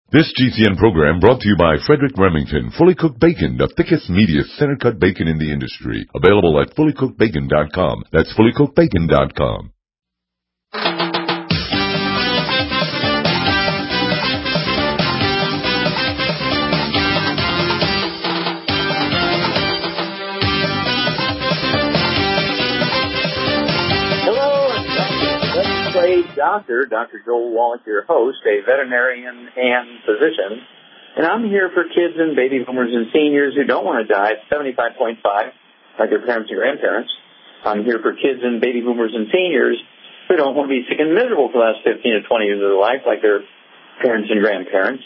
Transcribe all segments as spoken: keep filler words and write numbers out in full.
This G C N program brought to you by Frederick Remington, Fully Cooked Bacon, the thickest, meatiest, center-cut bacon in the industry. Available at fully cooked bacon dot com. That's fully cooked bacon dot com. Doctor, Doctor Joel Wallach, your host, a veterinarian and physician, and I'm here for kids and baby boomers and seniors who don't want to die at seventy-five point five like their parents and grandparents. I'm here for kids and baby boomers and seniors who don't want to be sick and miserable for the last fifteen to twenty years of their life like their parents and grandparents.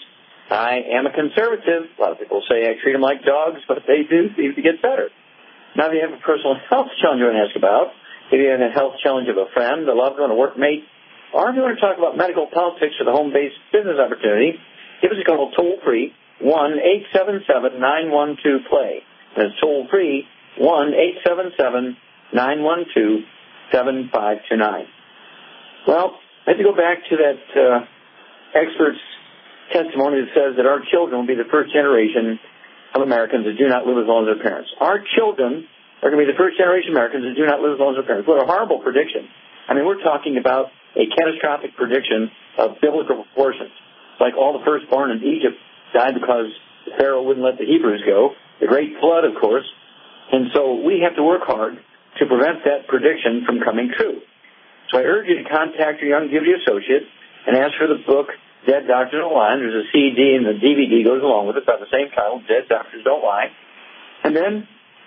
I am a conservative. A lot of people say I treat them like dogs, but they do seem to get better. Now, if you have a personal health challenge you want to ask about, if you have a health challenge of a friend, a loved one, a workmate, or if you want to talk about medical politics or the home-based business opportunity, give us a call toll-free, one eight seven seven nine one two play. That's toll-free, one eight seven seven nine one two seven five two nine. Well, I have to go back to that uh, expert's testimony that says that our children will be the first generation of Americans that do not live as long as their parents. Our children are going to be the first generation of Americans that do not live as long as their parents. What a horrible prediction. I mean, we're talking about a catastrophic prediction of biblical proportions. Like all the firstborn in Egypt died because Pharaoh wouldn't let the Hebrews go. The great flood, of course. And so we have to work hard to prevent that prediction from coming true. So I urge you to contact your Youngevity associate and ask for the book, Dead Doctors Don't Lie. There's a C D and the D V D goes along with it by the same title, Dead Doctors Don't Lie. And then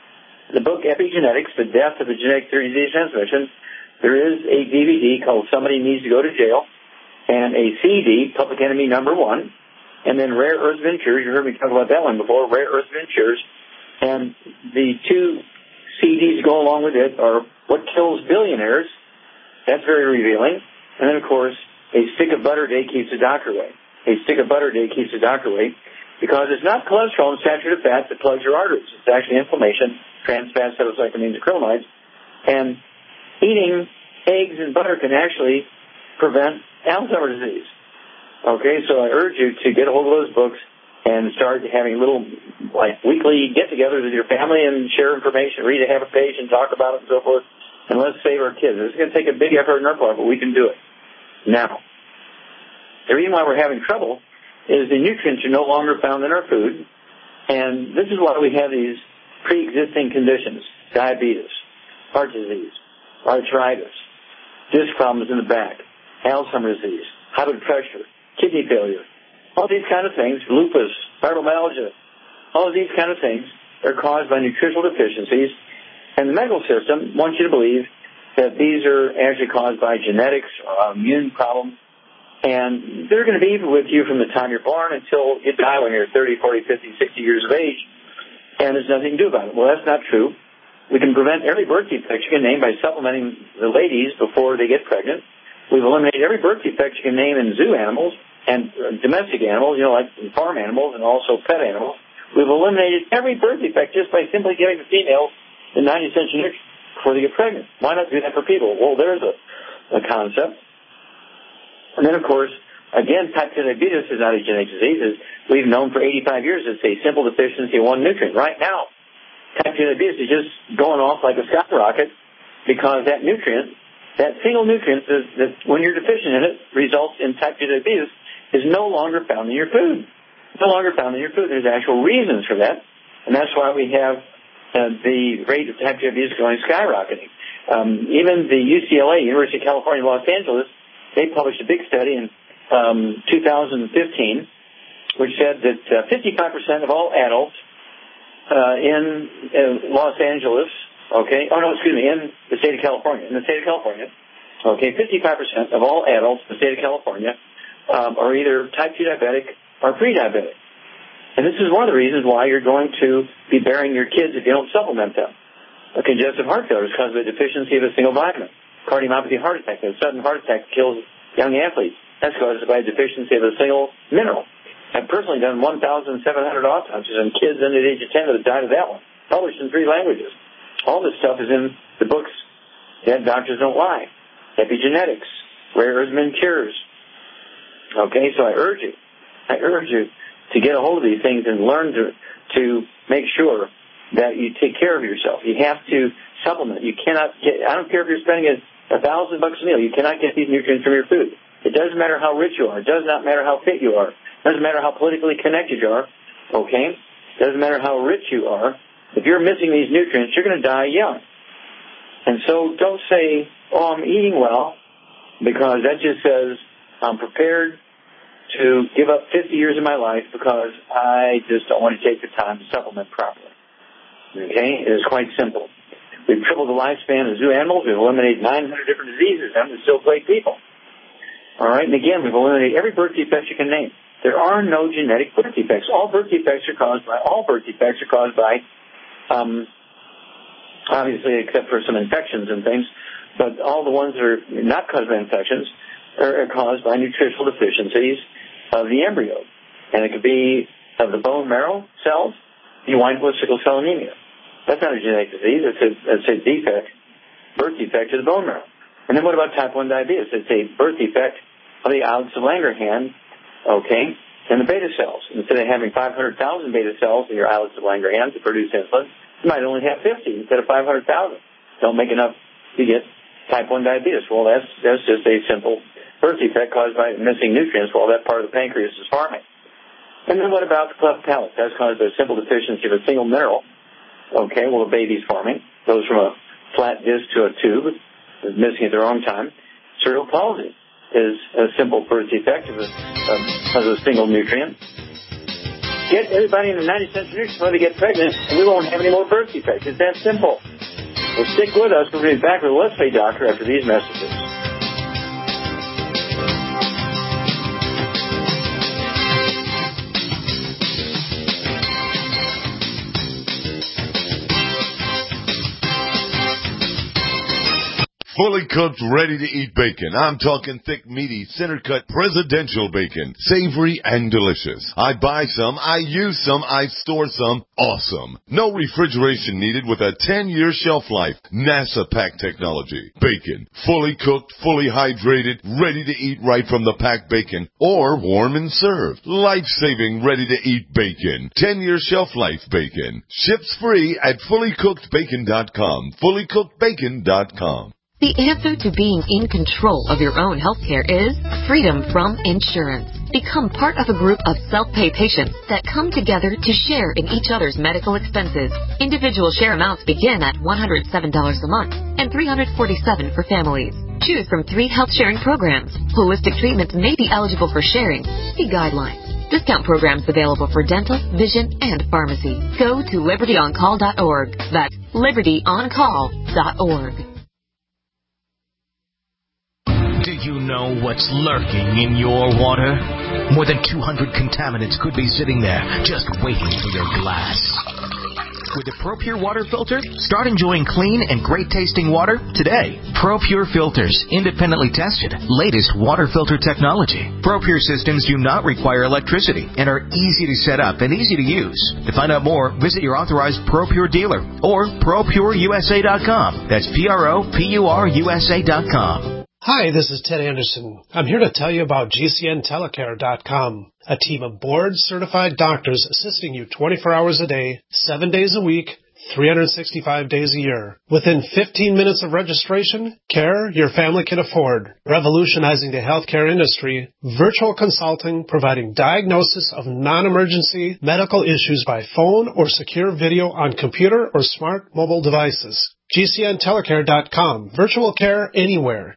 the book, Epigenetics, The Death of the Genetic Theory of Disease Transmission. There is a D V D called Somebody Needs to Go to Jail, and a C D, Public Enemy Number One, and then Rare Earth Ventures. You heard me talk about that one before, Rare Earth Ventures. And the two C Ds go along with it are What Kills Billionaires. That's very revealing. And then, of course, A Stick of Butter a Day Keeps the Doctor Away. A Stick of Butter a Day Keeps the Doctor Away because it's not cholesterol and saturated fat that plugs your arteries. It's actually inflammation, trans fat, cytosine, acrylamides. And eating eggs and butter can actually prevent Alzheimer's disease. Okay, so I urge you to get a hold of those books and start having little, like, weekly get-togethers with your family and share information, read a half a page and talk about it and so forth. And let's save our kids. It's going to take a big effort on our part, but we can do it. Now, the reason why we're having trouble is the nutrients are no longer found in our food, and this is why we have these pre-existing conditions: diabetes, heart disease, arthritis, disc problems in the back, Alzheimer's disease, high blood pressure, kidney failure, all these kind of things, lupus, fibromyalgia, all of these kind of things are caused by nutritional deficiencies, and the medical system wants you to believe that these are actually caused by genetics or immune problems, and they're going to be with you from the time you're born until you die when you're thirty, forty, fifty, sixty years of age, and there's nothing to do about it. Well, that's not true. We can prevent every birth defect you can name by supplementing the ladies before they get pregnant. We've eliminated every birth defect you can name in zoo animals and domestic animals, you know, like farm animals and also pet animals. We've eliminated every birth defect just by simply giving the females the ninety cents a nutrient before they get pregnant. Why not do that for people? Well, there's a, a concept. And then, of course, again, type two diabetes is not a genetic disease. We've known for eighty-five years it's a simple deficiency of one nutrient. Right now, type two diabetes is just going off like a skyrocket because that nutrient, that single nutrient that, that when you're deficient in it results in type two diabetes, is no longer found in your food. It's no longer found in your food. There's actual reasons for that, and that's why we have uh, the rate of type two diabetes going skyrocketing. Um, even the U C L A, University of California, Los Angeles, they published a big study in um, two thousand fifteen, which said that uh, fifty-five percent of all adults uh, in uh, Los Angeles, okay, oh no, excuse me, in the state of California, in the state of California, okay, fifty-five percent of all adults in the state of California um, are either type two diabetic or pre-diabetic. And this is one of the reasons why you're going to be burying your kids if you don't supplement them. A congestive heart failure is because of a deficiency of a single vitamin. Cardiomyopathy, heart attack, a sudden heart attack kills young athletes. That's caused by a deficiency of a single mineral. I've personally done one thousand seven hundred autopsies on kids under the age of ten that have died of that one, published in three languages. All this stuff is in the books Dead Doctors Don't Lie, Epigenetics, Rare Earth Cures. Okay, so I urge you I urge you to get a hold of these things and learn to to make sure that you take care of yourself. You have to supplement. You cannot get, I don't care if you're spending a, a thousand bucks a meal, you cannot get these nutrients from your food. It doesn't matter how rich you are. It does not matter how fit you are. It doesn't matter how politically connected you are. Okay? It doesn't matter how rich you are. If you're missing these nutrients, you're going to die young. And so don't say, oh, I'm eating well, because that just says I'm prepared to give up fifty years of my life because I just don't want to take the time to supplement properly. Okay? It is quite simple. We've tripled the lifespan of zoo animals. We've eliminated nine hundred different diseases, and we still plague people. All right? And again, we've eliminated every birth defect you can name. There are no genetic birth defects. All birth defects are caused by, all birth defects are caused by, um, obviously, except for some infections and things, but all the ones that are not caused by infections are, are caused by nutritional deficiencies of the embryo. And it could be of the bone marrow cells. You wind up with sickle cell anemia. That's not a genetic disease. It's a, it's a defect, birth defect of the bone marrow. And then what about type one diabetes? It's a birth defect of the islets of Langerhans, okay, and the beta cells. Instead of having five hundred thousand beta cells in your islets of Langerhans to produce insulin, you might only have fifty instead of five hundred thousand. Don't make enough to get type one diabetes. Well, that's, that's just a simple birth defect caused by missing nutrients while that part of the pancreas is farming. And then what about the cleft palate? That's caused by a simple deficiency of a single mineral. Okay, well, the baby's forming. Goes from a flat disc to a tube, missing at the wrong time. Cerebral palsy is a simple birth defect of a, of a single nutrient. Get everybody in the ninety cents nutrition before they get pregnant, and we won't have any more birth defects. It's that simple. Well, stick with us. We're going to be back with the Let's Play Doctor after these messages. Fully cooked, ready-to-eat bacon. I'm talking thick, meaty, center-cut, presidential bacon. Savory and delicious. I buy some, I use some, I store some. Awesome. No refrigeration needed with a ten-year shelf life. NASA pack technology. Bacon. Fully cooked, fully hydrated, ready to eat right from the packed bacon. Or warm and served. Life-saving, ready-to-eat bacon. ten-year shelf life bacon. Ships free at fully cooked bacon dot com. fully cooked bacon dot com. The answer to being in control of your own healthcare is freedom from insurance. Become part of a group of self-pay patients that come together to share in each other's medical expenses. Individual share amounts begin at one hundred seven dollars a month and three hundred forty-seven dollars for families. Choose from three health sharing programs. Holistic treatments may be eligible for sharing. See guidelines. Discount programs available for dental, vision, and pharmacy. Go to liberty on call dot org. That's liberty on call dot org. Do you know what's lurking in your water? More than two hundred contaminants could be sitting there, just waiting for your glass. With the ProPure water filter, start enjoying clean and great-tasting water today. ProPure filters, independently tested, latest water filter technology. ProPure systems do not require electricity and are easy to set up and easy to use. To find out more, visit your authorized ProPure dealer or pro pure U S A dot com. That's P R O P U R U S A dot com. Hi, this is Ted Anderson. I'm here to tell you about G C N telecare dot com, a team of board-certified doctors assisting you twenty-four hours a day, seven days a week, three hundred sixty-five days a year. Within fifteen minutes of registration, care your family can afford. Revolutionizing the healthcare industry, virtual consulting providing diagnosis of non-emergency medical issues by phone or secure video on computer or smart mobile devices. G C N telecare dot com, virtual care anywhere.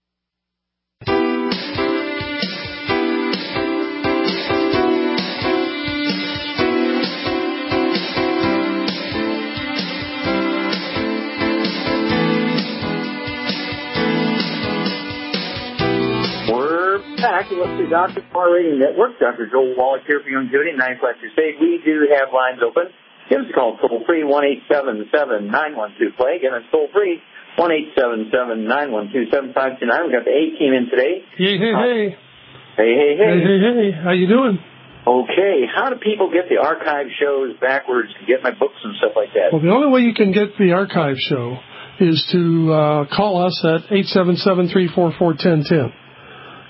Back to Let's See Doctor Power Radio Network. Doctor Joel Wallach here for Youngevity, nine Flat Crusade. We do have lines open. Give us a call, toll free, one eight seven seven, nine one two, plague, and it's toll free, one eight seven seven, nine one two, seven five two nine. We got the A team in today. Hey, hey, uh, hey. Hey, hey, hey. Hey, hey, hey. How you doing? Okay. How do people get the archive shows backwards to get my books and stuff like that? Well, the only way you can get the archive show is to uh, call us at eight seven seven, three four four, one zero one zero.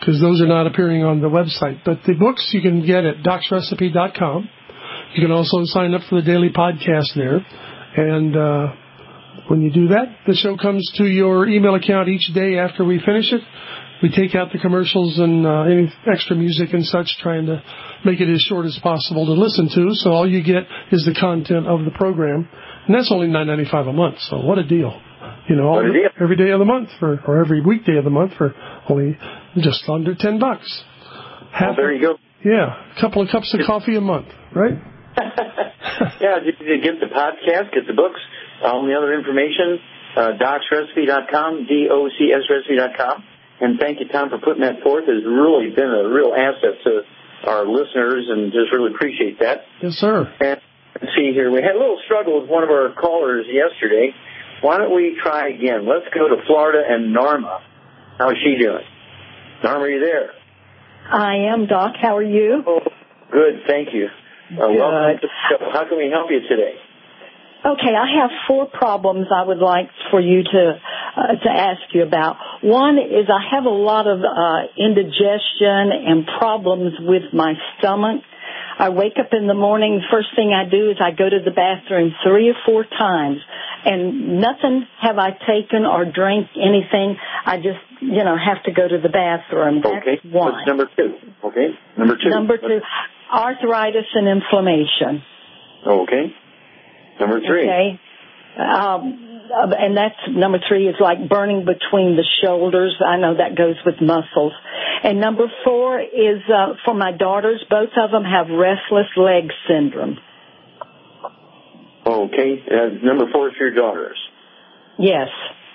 because those are not appearing on the website. But the books you can get at docs recipe dot com. You can also sign up for the daily podcast there. And uh, when you do that, the show comes to your email account each day after we finish it. We take out the commercials and uh, any extra music and such, trying to make it as short as possible to listen to. So all you get is the content of the program. And that's only nine dollars and ninety-five cents a month. So what a deal. You know, all the, every day of the month for, or every weekday of the month for only just under ten bucks. Half well, there you go. Yeah, a couple of cups of coffee a month, right? Yeah, you, you get the podcast, get the books, all the other information, uh, docs recipe dot com, D O C S recipe dot com. And thank you, Tom, for putting that forth. It's really been a real asset to our listeners, and just really appreciate that. Yes, sir. And let's see here. We had a little struggle with one of our callers yesterday. Why don't we try again? Let's go to Florida and Norma. How is she doing? Norma, are you there? I am, Doc. How are you? Oh, good, thank you. Uh, welcome to the show. How can we help you today? Okay, I have four problems I would like for you to uh, to ask you about. One is I have a lot of uh, indigestion and problems with my stomach. I wake up in the morning, first thing I do is I go to the bathroom three or four times, and nothing have I taken or drank anything. I just, you know, have to go to the bathroom. That's okay. one. What's number two? Okay. Number two. Number two, arthritis and inflammation. Okay. Number three. Okay. Um, and that's, number three is like burning between the shoulders. I know that goes with muscles. And number four is uh, for my daughters. Both of them have restless leg syndrome. Okay. Uh, number four is for your daughters. Yes.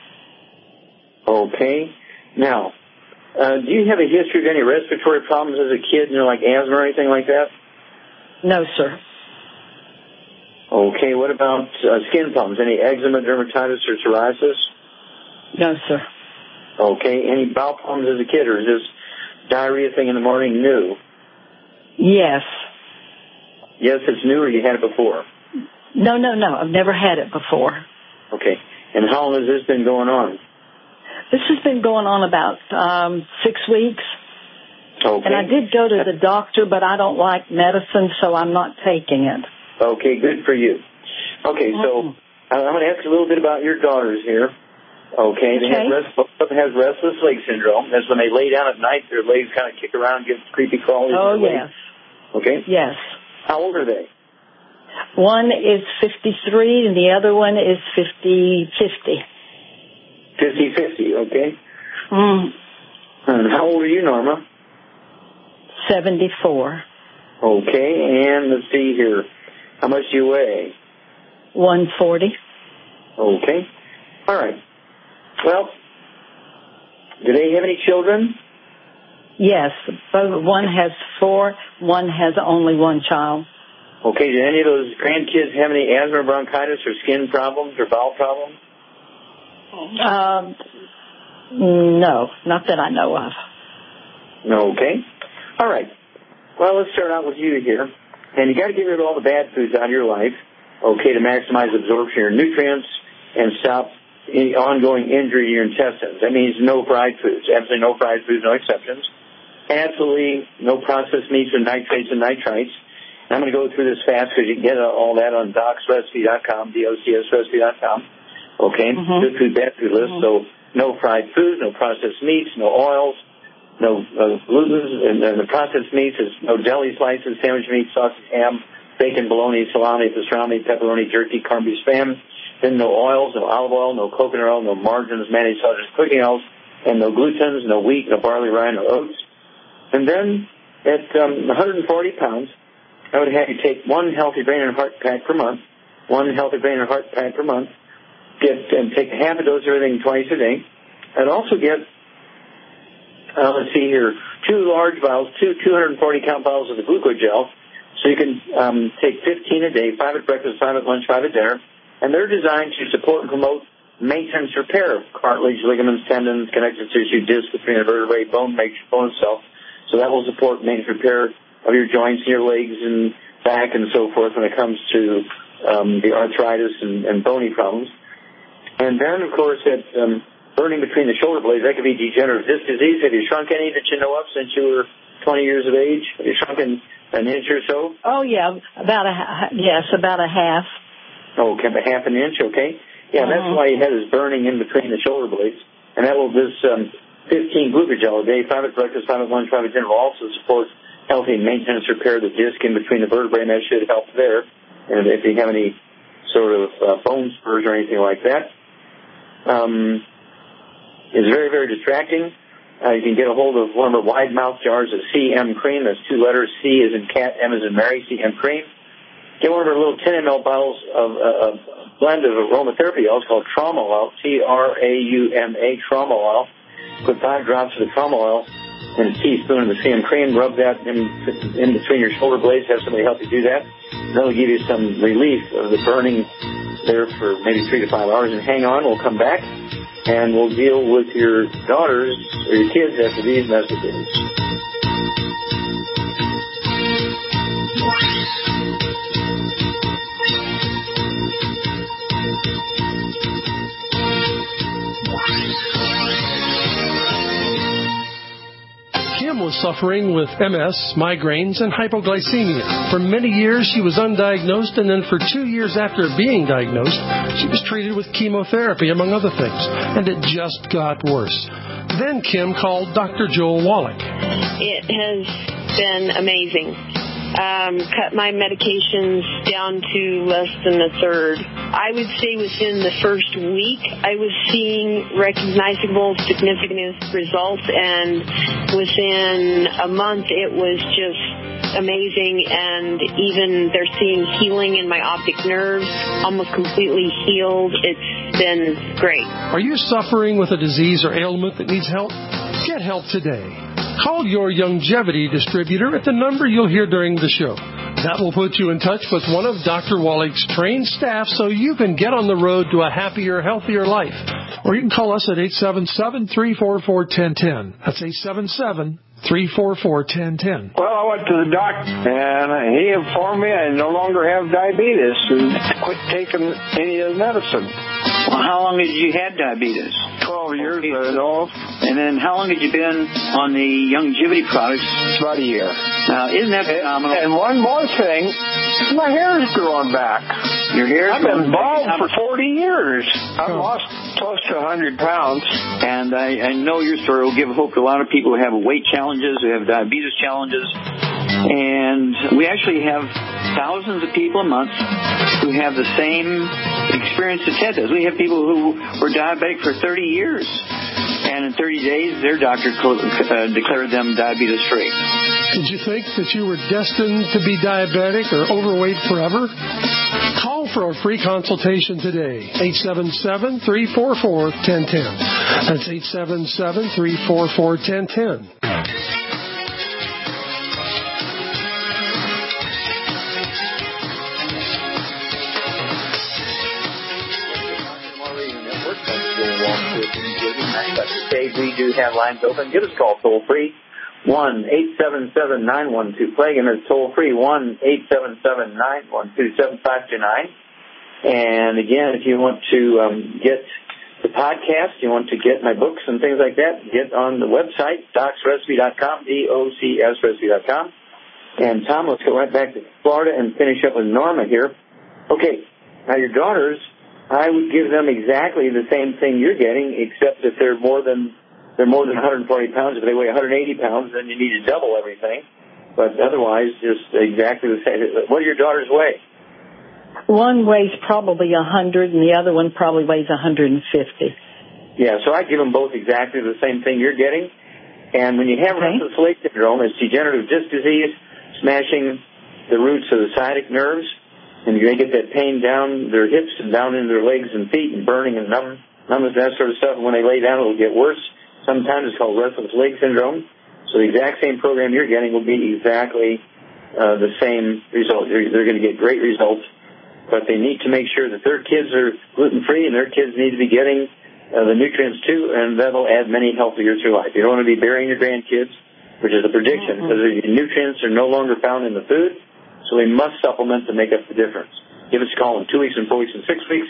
Okay. Now, uh, do you have a history of any respiratory problems as a kid, you know, like asthma or anything like that? No, sir. Okay, what about uh, skin problems? Any eczema, dermatitis, or psoriasis? No, sir. Okay, any bowel problems as a kid, or is this diarrhea thing in the morning new? Yes. Yes, it's new, or you had it before? No, no, no, I've never had it before. Okay, and how long has this been going on? This has been going on about um, six weeks. Okay. And I did go to the doctor, but I don't like medicine, so I'm not taking it. Okay, good for you. Okay, so I'm going to ask you a little bit about your daughters here. Okay, they okay. have rest, both of them has restless leg syndrome. That's when they lay down at night, their legs kind of kick around, get creepy crawlies. Oh, yes. Okay? Yes. How old are they? One is fifty-three, and the other one is fifty-fifty. fifty-fifty, okay. Mm. And how old are you, Norma? seventy-four. Okay, and let's see here. How much do you weigh? one forty. Okay. All right. Well, do they have any children? Yes. Both, one has four. One has only one child. Okay. Do any of those grandkids have any asthma, bronchitis, or skin problems or bowel problems? Um, no, not that I know of. Okay. All right. Well, let's start out with you here. And you got to get rid of all the bad foods out of your life, okay, to maximize absorption of your nutrients and stop any ongoing injury to your intestines. That means no fried foods. Absolutely no fried foods, no exceptions. Absolutely no processed meats or nitrates and nitrites. And I'm going to go through this fast because you can get all that on docs recipe dot com, D O C S recipe dot com. Okay? Mm-hmm. Good food, bad food list. Mm-hmm. So no fried foods, no processed meats, no oils, no uh, gluten, and, and the processed meats is no deli slices, sandwich meat, sausage, ham, bacon, bologna, salami, pastrami, pepperoni, jerky, corned beef, spam. Then no oils, no olive oil, no coconut oil, no margarines, mayonnaise, sausages, cooking oils, and no glutens, no wheat, no barley, rye, no oats. And then at um, one hundred forty pounds, I would have you take one healthy brain and heart pack per month, one healthy brain and heart pack per month, get and take half a dose of everything twice a day. I'd also get Uh, let's see here, two large vials, two two hundred forty count vials of the glucogel. So you can um, take fifteen a day, five at breakfast, five at lunch, five at dinner. And they're designed to support and promote maintenance repair of cartilage, ligaments, tendons, connective tissue, disc between the vertebrae, bone, bone cells. So that will support maintenance repair of your joints, your legs, and back, and so forth when it comes to um, the arthritis and, and bony problems. And then, of course, at um, burning between the shoulder blades, that could be degenerative disc disease. Have you shrunk any that you know of since you were twenty years of age? Have you shrunk an, an inch or so? Oh, yeah, about a, yes, about a half. Oh, okay, a half an inch, okay. Yeah, uh-huh. That's why you had this burning in between the shoulder blades. And that will, this um, fifteen glucogel a day, five at breakfast, five at lunch, five at dinner, will also support healthy maintenance repair of the disc in between the vertebrae, and that should help there. And if you have any sort of uh, bone spurs or anything like that. Um, it's very, very distracting. Uh, you can get a hold of one of the wide mouth jars of C M cream. That's two letters, C as in cat, M as in Mary, C M cream. Get one of our little ten milliliter bottles of uh, a blend of aromatherapy oils called trauma oil, T R A U M A, trauma oil. Put five drops of the trauma oil in a teaspoon of the C M cream. Rub that in, in between your shoulder blades. Have somebody help you do that. That'll give you some relief of the burning there for maybe three to five hours. And hang on, we'll come back, and we'll deal with your daughters or your kids after these messages. Kim was suffering with M S, migraines, and hypoglycemia. For many years, she was undiagnosed, and then for two years after being diagnosed, she was treated with chemotherapy, among other things, and it just got worse. Then Kim called Doctor Joel Wallach. It has been amazing. Um, cut my medications down to less than a third. I would say within the first week, I was seeing recognizable, significant results, and within a month, it was just amazing. And even they're seeing healing in my optic nerves, almost completely healed. It's been great. Are you suffering with a disease or ailment that needs help? Get help today. Call your Youngevity distributor at the number you'll hear during the show. That will put you in touch with one of Doctor Wallach's trained staff so you can get on the road to a happier, healthier life. Or you can call us at eight seven seven, three four four, one zero one zero. That's eight seven seven, three four four, one zero one zero. Well, I went to the doctor, and he informed me I no longer have diabetes and quit taking any of the medicine. Well, how long did you had diabetes? Twelve years, I know. And then how long had you been on the Youngevity products? About a year. Now, isn't that phenomenal? And one more thing, my hair is growing back. Your hair? I've been bald for forty years. I've oh. lost close to one hundred pounds. And I, I know your story will give hope to a lot of people who have weight challenges, who have diabetes challenges. And we actually have thousands of people a month who have the same experience that Ted does. We have people who were diabetic for thirty years. And in thirty days, their doctor uh, declared them diabetes-free. Did you think that you were destined to be diabetic or overweight forever? Call for a free consultation today. eight seven seven, three four four, one zero one zero. That's eight seven seven, three four four, one zero one zero. We do have lines open. Give us a call toll free. one eight seven seven, nine one two play. Again, it's toll free. one eight seven seven, nine one two, seven five two nine. And again, if you want to um, get the podcast, you want to get my books and things like that, get on the website, docs recipe dot com, D O C S recipe dot com. And Tom, let's go right back to Florida and finish up with Norma here. Okay, now your daughters, I would give them exactly the same thing you're getting, except that they're more than they're more than one hundred forty pounds. If they weigh one hundred eighty pounds, then you need to double everything. But otherwise, just exactly the same. What do your daughters weigh? One weighs probably one hundred, and the other one probably weighs one hundred fifty. Yeah, so I give them both exactly the same thing you're getting. And when you have okay. restless leg syndrome, it's degenerative disc disease, smashing the roots of the sciatic nerves. And they get that pain down their hips and down into their legs and feet and burning and numb, numbness, that sort of stuff. And when they lay down, it'll get worse. Sometimes it's called restless leg syndrome. So the exact same program you're getting will be exactly uh, the same result. They're, they're going to get great results. But they need to make sure that their kids are gluten-free and their kids need to be getting uh, the nutrients too, and that'll add many healthy years through life. You don't want to be burying your grandkids, which is a prediction, because mm-hmm. the nutrients are no longer found in the food. So we must supplement to make up the difference. Give us a call in two weeks and four weeks and six weeks.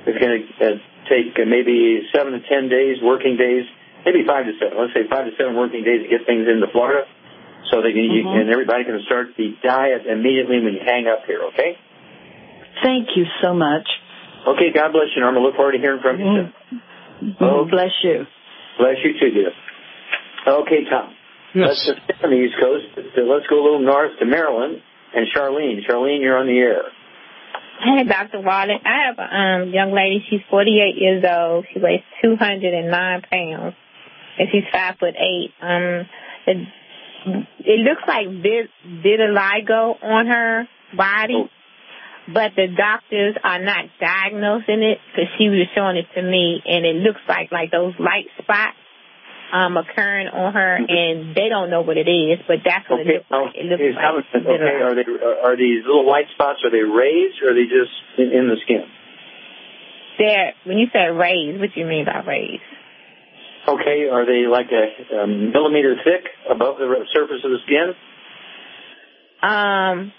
It's going to uh, take uh, maybe seven to ten days, working days, maybe five to seven. Let's say five to seven working days to get things into Florida, so they can, mm-hmm. you, and everybody can start the diet immediately when you hang up here. Okay? Thank you so much. Okay. God bless you, Norma. Look forward to hearing from you soon. Mm-hmm. Oh, bless you. Bless you too, dear. Okay, Tom. Yes. Let's just stay on the East Coast. Let's go a little north to Maryland. And Charlene. Charlene, you're on the air. Hey, Doctor Wallach. I have a um, young lady. She's forty-eight years old. She weighs two hundred nine pounds. And she's five foot eight. Um, it, it looks like vit- vitiligo on her body. Oh. But the doctors are not diagnosing it because she was showing it to me, and it looks like like those light spots um, occurring on her, and they don't know what it is, but that's what okay. it looks like. It looks okay, like. okay. Are they are these little white spots? Are they raised, or are they just in, in the skin? They're, when you say raised, what do you mean by raised? Okay, are they like a, a millimeter thick above the surface of the skin? Um.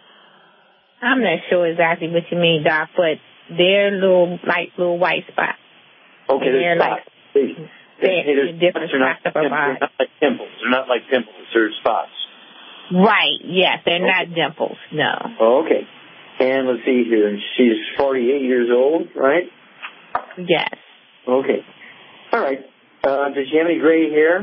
I'm not sure exactly what you mean, Doc, but they're little, like, little white spots. Okay, they're spots. like, they, they're, hey, they're different spots of her body. They're not like pimples. They're not like pimples. They're spots. Right, yes, they're okay. not dimples, no. Oh, okay. And let's see here. She's forty-eight years old, right? Yes. Okay. All right. Uh, does she have any gray hair?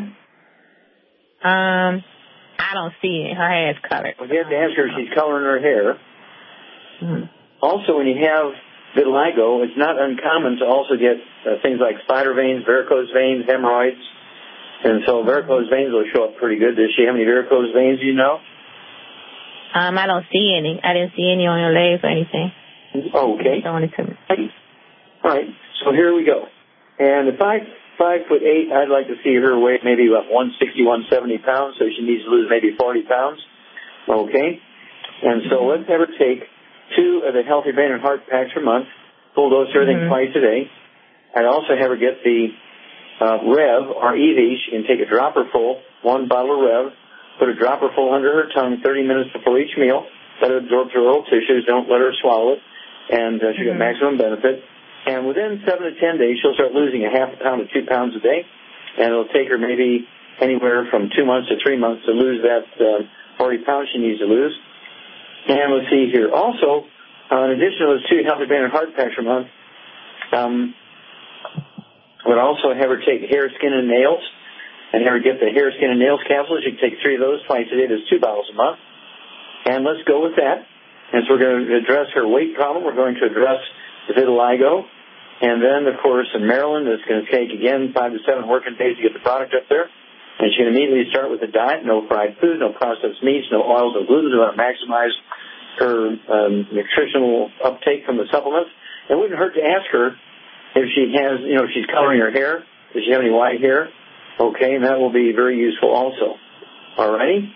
Um, I don't see it. Her hair is colored. Well, you have to ask her if she's coloring her hair. Mm-hmm. Also, when you have vitiligo, it's not uncommon to also get uh, things like spider veins, varicose veins, hemorrhoids. And so varicose veins will show up pretty good. Does she have any varicose veins, you know? Um, I don't see any. I didn't see any on her legs or anything. Oh, okay. Showing it to me. All right. So here we go. And at five, five foot eight, I'd like to see her weight maybe about one sixty, one seventy pounds, so she needs to lose maybe forty pounds. Okay. And so let's have her take two of the Healthy Brain and Heart packs per month, full dose everything mm-hmm. twice a day. I'd also have her get the uh, Rev, or E V. She can take a dropper full, one bottle of Rev, put a dropper full under her tongue thirty minutes before each meal, let it absorb to her oral tissues, don't let her swallow it, and uh, she'll mm-hmm. get maximum benefit. And within seven to ten days, she'll start losing a half a pound to two pounds a day, and it'll take her maybe anywhere from two months to three months to lose that uh, forty pounds she needs to lose. And let's see here. Also, uh, in addition to those two Healthy Brain and Heart packs per month, um, I would also have her take hair, skin, and nails, and have her get the hair, skin, and nails capsules. You can take three of those twice a day. There's two bottles a month. And let's go with that. And so we're going to address her weight problem. We're going to address the vitiligo. And then, of course, in Maryland, it's going to take, again, five to seven working days to get the product up there. And she can immediately start with a diet, no fried food, no processed meats, no oils, no gluten. We want to maximize her um, nutritional uptake from the supplements. It wouldn't hurt to ask her if she has, you know, if she's coloring her hair. Does she have any white hair? Okay, and that will be very useful also. All righty?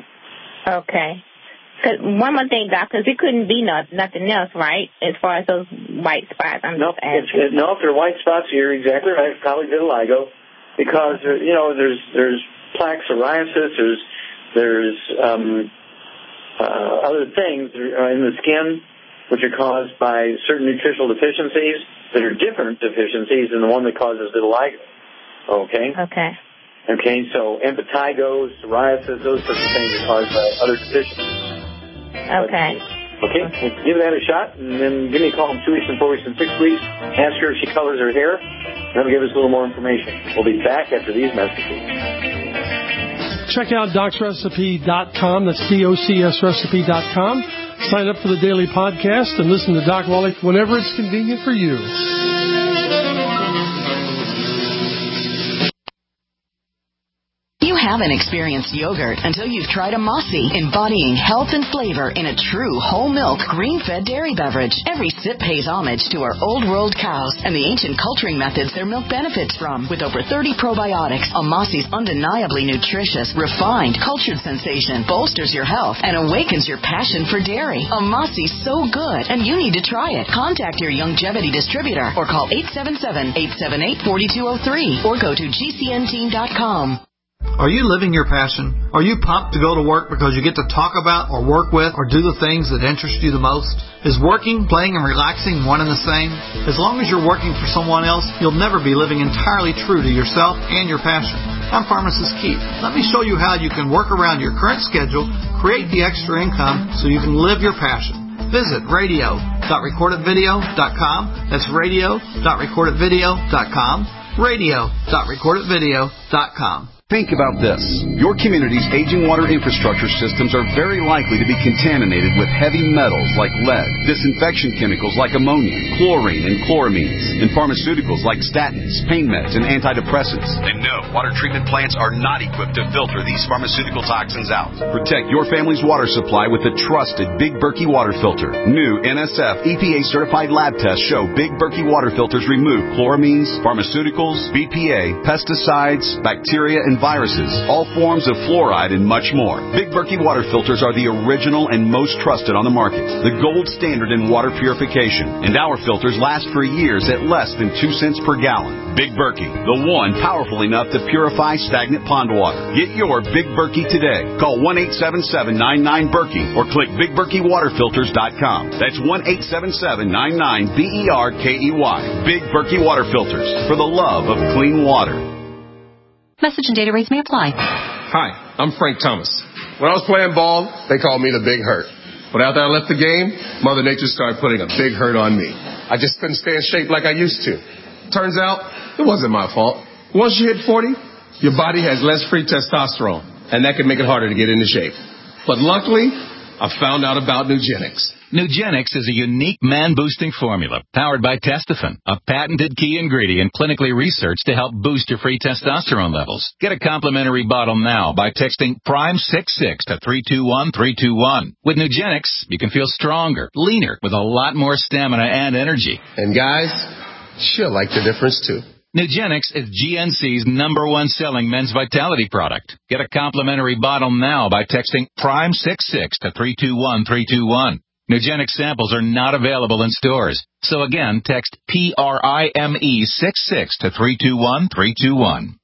Okay. Cause one more thing, Doc, because it couldn't be not, nothing else, right, as far as those white spots. I'm no, just asking. It's, no, if they're white spots, you're exactly right. It's probably vitiligo. Because, you know, there's there's plaque psoriasis, there's there's um, uh, other things in the skin which are caused by certain nutritional deficiencies that are different deficiencies than the one that causes vitiligo. Okay? Okay. Okay, so impetigo, psoriasis, those sorts of things are caused by other deficiencies. Okay. But, okay, well, give that a shot, and then give me a call in two weeks and four weeks and six weeks. Ask her if she colors her hair. That'll give us a little more information. We'll be back after these messages. Check out docs recipe dot com. That's D O C S recipe dot com. Sign up for the daily podcast and listen to Doc Wallach whenever it's convenient for you. You haven't experienced yogurt until you've tried a Mossy, embodying health and flavor in a true whole milk, green-fed dairy beverage. Every sip pays homage to our old world cows and the ancient culturing methods their milk benefits from. With over thirty probiotics, a Mossy's undeniably nutritious, refined, cultured sensation bolsters your health and awakens your passion for dairy. A Mossy's so good, and you need to try it. Contact your Youngevity distributor or call eight seven seven, eight seven eight, four two zero three or go to G C N team dot com. Are you living your passion? Are you pumped to go to work because you get to talk about or work with or do the things that interest you the most? Is working, playing, and relaxing one and the same? As long as you're working for someone else, you'll never be living entirely true to yourself and your passion. I'm Pharmacist Keith. Let me show you how you can work around your current schedule, create the extra income so you can live your passion. Visit radio dot record it video dot com. That's radio dot record it video dot com. radio dot record it video dot com. Think about this. Your community's aging water infrastructure systems are very likely to be contaminated with heavy metals like lead, disinfection chemicals like ammonia, chlorine, and chloramines, and pharmaceuticals like statins, pain meds, and antidepressants. And no, water treatment plants are not equipped to filter these pharmaceutical toxins out. Protect your family's water supply with the trusted Big Berkey water filter. New N S F E P A-certified lab tests show Big Berkey water filters remove chloramines, pharmaceuticals, B P A, pesticides, bacteria, and viruses, all forms of fluoride, and much more. Big Berkey water filters are the original and most trusted on the market, the gold standard in water purification, and our filters last for years at less than two cents per gallon. Big Berkey, the one powerful enough to purify stagnant pond water. Get your Big Berkey today. Call one eight seven seven, nine nine, Berkey or click big berkey water filters dot com. That's one eight seven seven, nine nine, B E R K E Y. Big Berkey water filters, for the love of clean water. Message and data rates may apply. Hi, I'm Frank Thomas. When I was playing ball, they called me the Big Hurt. But after I left the game, Mother Nature started putting a big hurt on me. I just couldn't stay in shape like I used to. Turns out, it wasn't my fault. Once you hit forty, your body has less free testosterone, and that can make it harder to get into shape. But luckily, I found out about Nugenix. Nugenix is a unique man-boosting formula powered by Testofen, a patented key ingredient clinically researched to help boost your free testosterone levels. Get a complimentary bottle now by texting prime six six to three two one three two one. With Nugenix, you can feel stronger, leaner, with a lot more stamina and energy. And guys, she'll like the difference too. Nugenix is G N C's number one selling men's vitality product. Get a complimentary bottle now by texting prime six six to three two one three two one. Nugenix samples are not available in stores. So again, text P R I M E six six to three two one three two one.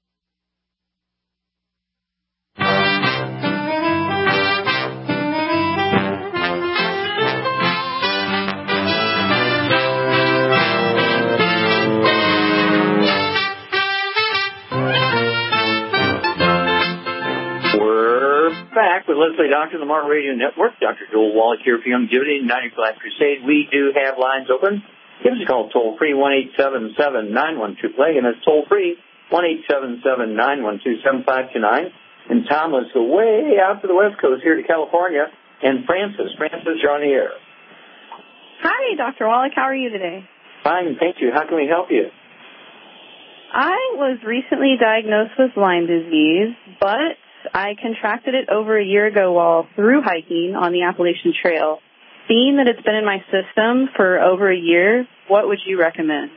Back with Leslie Doctor on the Martin Radio Network. Doctor Joel Wallach here for Youngevity, ninety Life Crusade. We do have lines open. Give us a call toll free, one eight seven seven, nine one two, play, and that's toll free, one eight seven seven, nine one two, seven five two nine. And Tom, let's go way out to the West Coast here to California. And Francis. Francis, you're on the air. Hi, Doctor Wallach. How are you today? Fine, thank you. How can we help you? I was recently diagnosed with Lyme disease, but I contracted it over a year ago while through hiking on the Appalachian Trail. Being that it's been in my system for over a year, what would you recommend?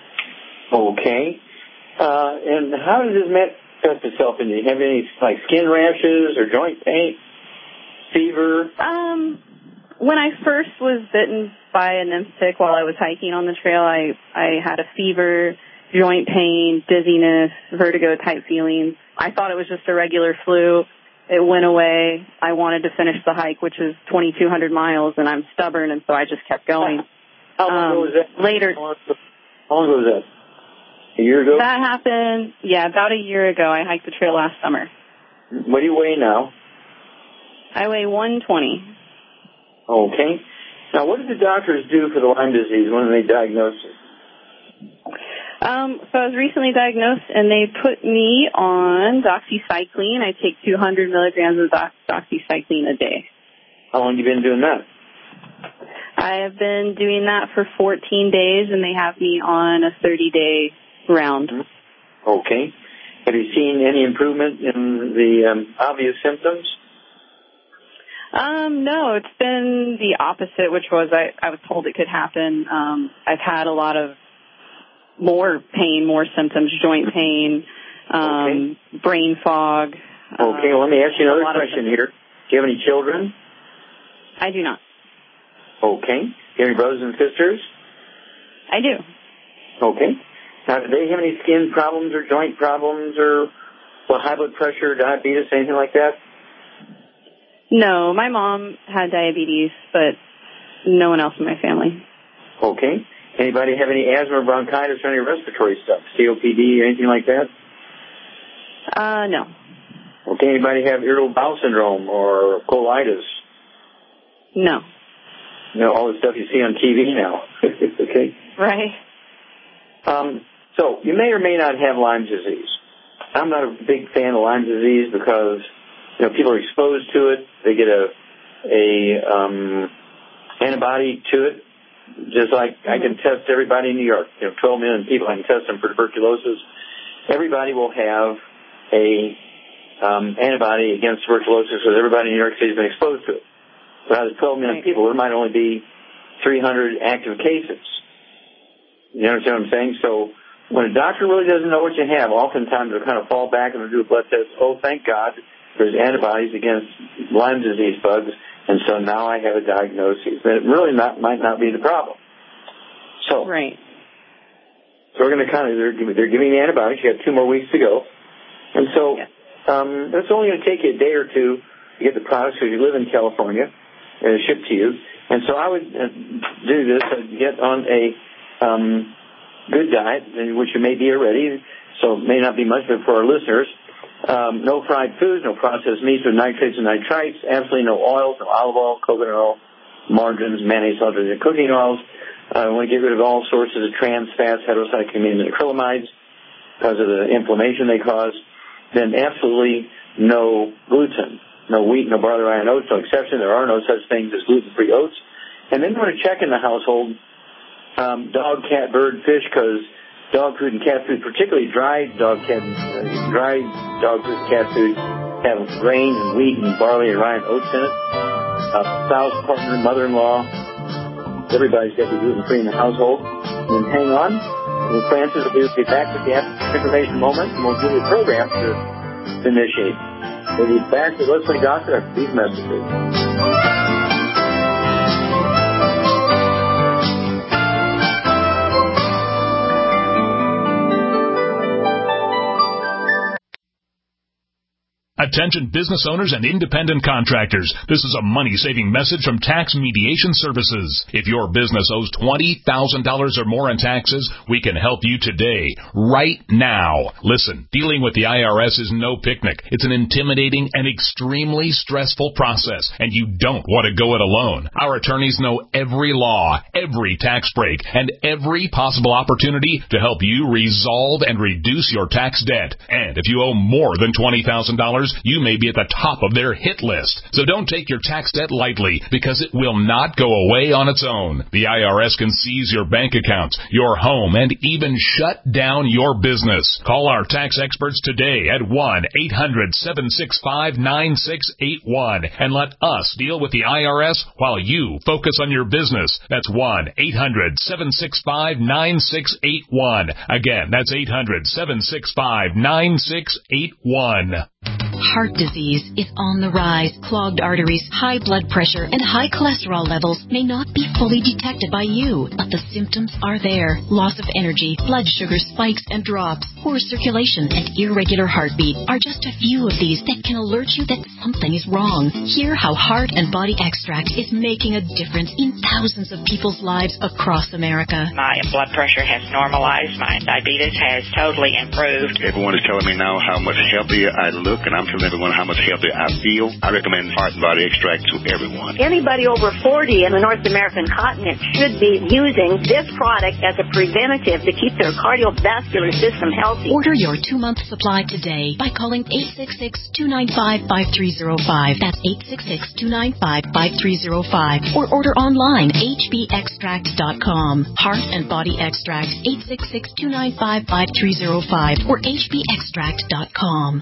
Okay. Uh, and how does this manifest itself? In you have any like skin rashes or joint pain, fever? Um, when I first was bitten by a nymph tick while I was hiking on the trail, I I had a fever, joint pain, dizziness, vertigo type feelings. I thought it was just a regular flu. It went away. I wanted to finish the hike, which is twenty-two hundred miles, and I'm stubborn, and so I just kept going. How long ago um, was that? Later. How long ago was that? A year ago? That happened, yeah, about a year ago. I hiked the trail last summer. What do you weigh now? I weigh one twenty. Okay. Now, what did the doctors do for the Lyme disease when they diagnosed it? Um, so I was recently diagnosed, and they put me on doxycycline. I take two hundred milligrams of dox- doxycycline a day. How long have you been doing that? I have been doing that for fourteen days, and they have me on a thirty-day round. Okay. Have you seen any improvement in the um, obvious symptoms? Um, no, it's been the opposite, which was I, I was told it could happen. Um, I've had a lot of more pain, more symptoms, joint pain, um, okay. brain fog. Okay, well, let me ask you another question here. Do you have any children? I do not. Okay. Do you have any brothers and sisters? I do. Okay. Now, do they have any skin problems or joint problems or Well, high blood pressure, diabetes, anything like that? No, my mom had diabetes, but no one else in my family. Okay. Anybody have any asthma, bronchitis, or any respiratory stuff? C O P D, anything like that? Uh, no. Okay. Anybody have irritable bowel syndrome or colitis? No. No, all the stuff you see on T V now. Okay. Right. Um, so you may or may not have Lyme disease. I'm not a big fan of Lyme disease because, you know, people are exposed to it. They get a a um, antibody to it. Just like mm-hmm. I can test everybody in New York, you know, twelve million people, I can test them for tuberculosis. Everybody will have a um, antibody against tuberculosis because everybody in New York City has been exposed to it. But out of twelve million right. people, there might only be three hundred active cases. You understand what I'm saying? So when a doctor really doesn't know what you have, oftentimes they'll kind of fall back and they'll do a blood test. Oh, thank God, there's antibodies against Lyme disease bugs, and so now I have a diagnosis. But it really not, might not be the problem. So, right. So we're going to kind of, they're, they're giving the antibiotics. You have two more weeks to go. And so yeah. um, it's only going to take you a day or two to get the products because you live in California and it's shipped to you. And so I would uh, do this and get on a um, good diet, which you may be already, so it may not be much, but for our listeners, um, no fried foods, no processed meats with nitrates and nitrites, absolutely no oils, no olive oil, coconut oil, margarines, mayonnaise, salted and cooking oils. I uh, want to get rid of all sources of trans fats, heterocyclamine, and acrylamides because of the inflammation they cause. Then absolutely no gluten, no wheat, no barley, rye, and oats, no exception. There are no such things as gluten-free oats. And then you want to check in the household um, dog, cat, bird, fish, because dog food and cat food, particularly dry dog, cat, uh, dry dog food and cat food, have grain and wheat and barley and rye and oats in it. Uh, spouse, partner, mother-in-law. Everybody's got to be gluten-free in the household. And hang on. And Francis will be back with the information moment, and we'll give you a program to, to initiate. We'll be back with Leslie Doctor after these messages. Attention business owners and independent contractors. This is a money-saving message from Tax Mediation Services. If your business owes twenty thousand dollars or more in taxes, we can help you today, right now. Listen, dealing with the I R S is no picnic. It's an intimidating and extremely stressful process, and you don't want to go it alone. Our attorneys know every law, every tax break, and every possible opportunity to help you resolve and reduce your tax debt. And if you owe more than twenty thousand dollars, you may be at the top of their hit list. So don't take your tax debt lightly, because it will not go away on its own. The I R S can seize your bank accounts, your home, and even shut down your business. Call our tax experts today at one eight hundred seven six five nine six eight one and let us deal with the I R S while you focus on your business. That's one eight hundred seven six five nine six eight one. Again, that's eight hundred seven six five nine six eight one. Heart disease is on the rise. Clogged arteries, high blood pressure, and high cholesterol levels may not be fully detected by you, but the symptoms are there. Loss of energy, blood sugar spikes and drops, poor circulation, and irregular heartbeat are just a few of these that can alert you that something is wrong. Hear how Heart and Body Extract is making a difference in thousands of people's lives across America. My blood pressure has normalized. My diabetes has totally improved. Everyone is telling me now how much healthier I look, and I'm telling everyone how much healthier I feel. I recommend Heart and Body Extract to everyone. Anybody over forty in the North American continent should be using this product as a preventative to keep their cardiovascular system healthy. Order your two-month supply today by calling eight six six, two nine five, five three zero five. That's eight six six, two nine five, five three zero five. Or order online, h b extract dot com. Heart and Body Extract, eight six six, two nine five, five three zero five or h b extract dot com.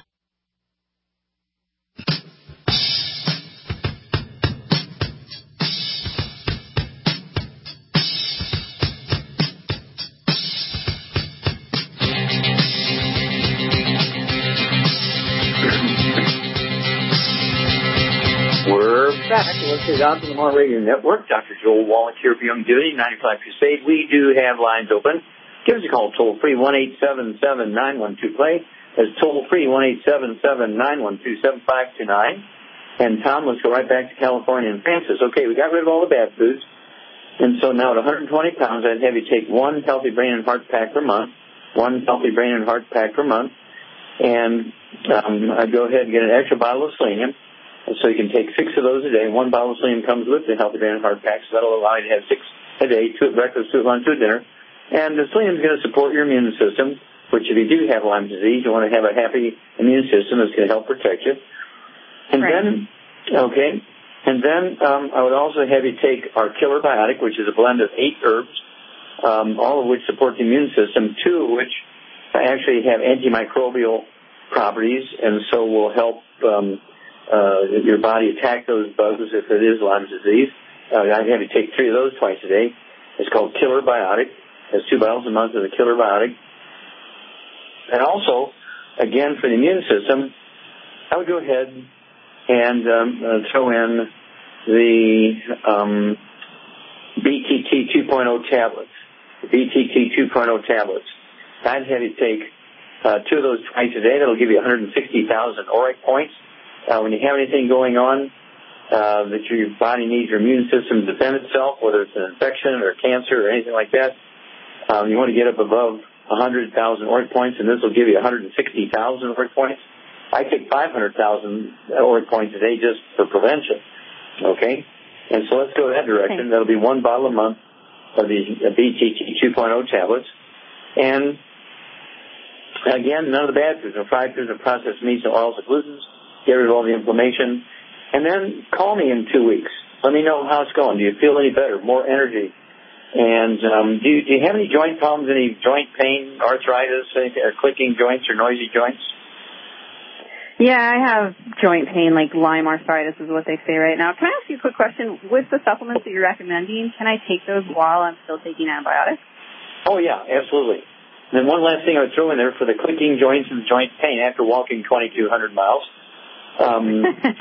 We're back. This is Doctor Lamar Radio Network. Doctor Joel Wallach here for Young Duty, ninety-five Crusade. We do have lines open. Give us a call toll free, one eight seven seven, nine one two, play. as toll-free, one eight seven seven, nine one two, seven five two nine. And, Tom, let's go right back to California and Francis. Okay, we got rid of all the bad foods. And so now at one hundred twenty pounds, I'd have you take one Healthy Brain and Heart pack per month, one Healthy Brain and Heart pack per month. And um, I'd go ahead and get an extra bottle of selenium. And so you can take six of those a day. One bottle of selenium comes with the Healthy Brain and Heart pack, so that'll allow you to have six a day, two at breakfast, two at lunch, two at dinner. And the selenium is going to support your immune system, which if you do have Lyme disease, you want to have a happy immune system that's going to help protect you. And right. then, okay, and then um, I would also have you take our Killer Biotic, which is a blend of eight herbs, um, all of which support the immune system, two of which actually have antimicrobial properties, and so will help um, uh, your body attack those bugs if it is Lyme disease. Uh, I'd have you take three of those twice a day. It's called Killer Biotic. It's two bottles a month of the Killer Biotic. And also, again, for the immune system, I would go ahead and um, uh, throw in the um, B T T two point oh tablets. The B T T two point oh tablets. I'd have you take uh, two of those twice a day. That'll give you one hundred sixty thousand ORAC points. Uh, when you have anything going on uh, that your body needs your immune system to defend itself, whether it's an infection or cancer or anything like that, um, you want to get up above one hundred thousand ORAC points, and this will give you one hundred sixty thousand ORAC points. I take five hundred thousand ORAC points a day just for prevention, okay? And so let's go that direction. Okay. That'll be one bottle a month of the B T T two point oh tablets. And, again, none of the bad foods, no fried foods, no processed meats, no oils, no glutens. Get rid of all the inflammation. And then call me in two weeks. Let me know how it's going. Do you feel any better, more energy? And um, do, you, do you have any joint problems, any joint pain, arthritis, anything, or clicking joints or noisy joints? Yeah, I have joint pain, like Lyme arthritis is what they say right now. Can I ask you a quick question? With the supplements that you're recommending, can I take those while I'm still taking antibiotics? Oh, yeah, absolutely. And then one last thing I would throw in there for the clicking joints and joint pain after walking twenty-two hundred miles. Um,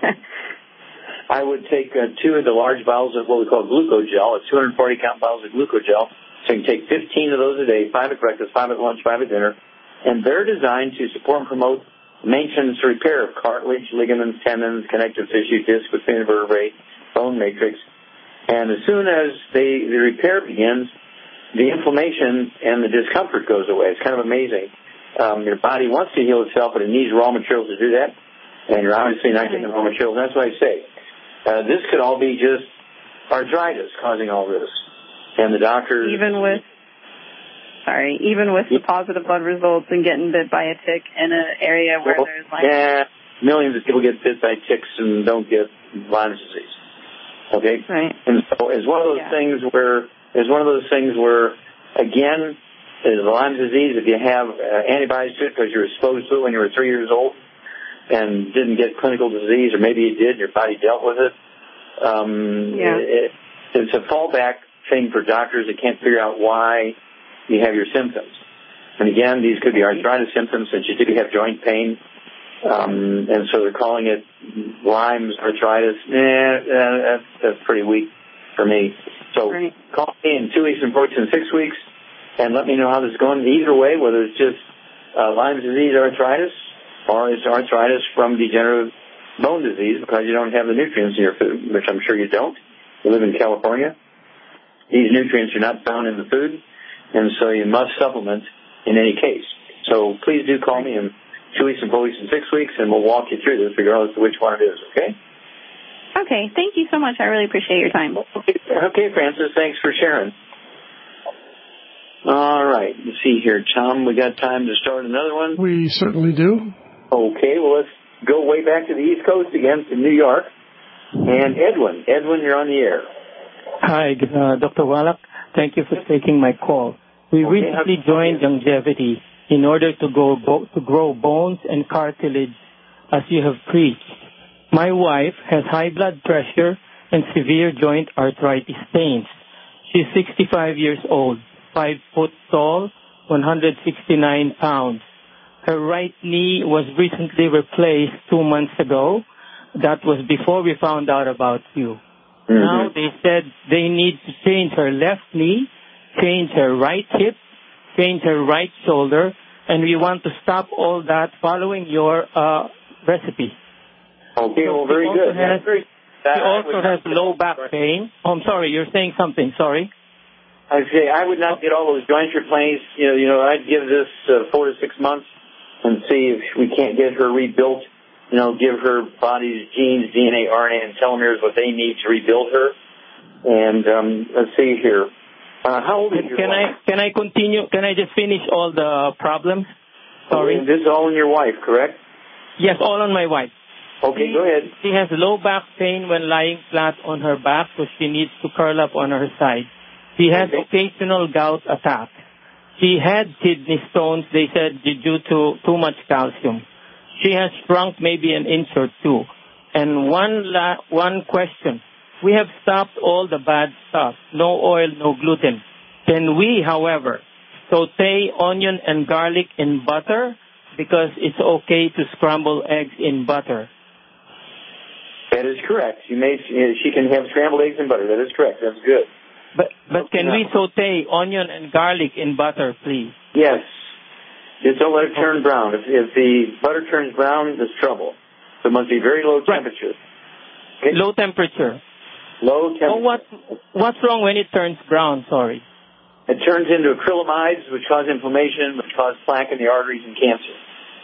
I would take uh, two of the large bottles of what we call glucogel. It's two hundred forty count bottles of glucogel. So you can take fifteen of those a day, five at breakfast, five at lunch, five at dinner. And they're designed to support and promote maintenance and repair of cartilage, ligaments, tendons, connective tissue, disc between the vertebrae, bone matrix. And as soon as they, the repair begins, the inflammation and the discomfort goes away. It's kind of amazing. Um, your body wants to heal itself, but it needs raw materials to do that. And you're obviously not getting the raw materials. That's why I say uh, this could all be just arthritis causing all this. And the doctor... Even with... Sorry, even with the positive blood results and getting bit by a tick in an area where well, there's like... Yeah, millions of people get bit by ticks and don't get Lyme disease. Okay? Right. And so it's one of those yeah. things where... It's one of those things where, again, the Lyme disease, if you have uh, antibodies to it because you were exposed to it when you were three years old and didn't get clinical disease, or maybe you did, your body dealt with it, um, yeah. it, it's a fallback thing for doctors that can't figure out why you have your symptoms. And again, these could be arthritis symptoms since you do have joint pain. Um, and so they're calling it Lyme's arthritis. Eh, uh, that's, that's pretty weak for me. So right. call me in two weeks and four weeks and six weeks and let me know how this is going. Either way, whether it's just uh, Lyme disease arthritis or it's arthritis from degenerative bone disease because you don't have the nutrients in your food, which I'm sure you don't. You live in California. These nutrients are not found in the food, and so you must supplement in any case. So please do call me in two weeks and four weeks and six weeks, and we'll walk you through this regardless of which one it is, okay? Okay, thank you so much. I really appreciate your time. Okay, okay, Francis, thanks for sharing. All right, let's see here, Tom. We got time to start another one? We certainly do. Okay, well, let's go way back to the East Coast again to New York. And Edwin. Edwin, you're on the air. Hi, uh, Doctor Wallach. Thank you for taking my call. We okay, recently joined Longevity in order to, go bo- to grow bones and cartilage as you have preached. My wife has high blood pressure and severe joint arthritis pains. She's sixty-five years old, five foot tall, one hundred sixty-nine pounds. Her right knee was recently replaced two months ago. That was before we found out about you. Mm-hmm. Now they said they need to change her left knee, change her right hip, change her right shoulder, and we want to stop all that following your uh, recipe. Okay, well, very she good. Has, very, she also has low back pain. Oh, I'm sorry, you're saying something. Sorry. I say I would not get all those joints replaced. You know, you know, I'd give this uh, four to six months and see if we can't get her rebuilt. You know, give her body's genes, D N A, R N A, and telomeres what they need to rebuild her. And um, let's see here. Uh, how old is your Can wife? I can I continue? Can I just finish all the problems? Sorry. Okay, this is all in your wife, correct? Yes, all on my wife. Okay, she, go ahead. She has low back pain when lying flat on her back, so she needs to curl up on her side. She has okay. occasional gout attacks. She had kidney stones, they said, due to too much calcium. She has shrunk maybe an inch or two. And one la- one question. We have stopped all the bad stuff. No oil, no gluten. Can we, however, saute onion and garlic in butter? Because it's okay to scramble eggs in butter. That is correct. You may, she can have scrambled eggs in butter. That is correct. That's good. But but can we saute onion and garlic in butter, please? Yes. Just don't let it turn brown. If, if the butter turns brown, there's trouble. So it must be very low temperature. Okay. Low temperature. Low temperature. Oh, what, what's wrong when it turns brown? Sorry. It turns into acrylamides, which cause inflammation, which cause plaque in the arteries and cancer.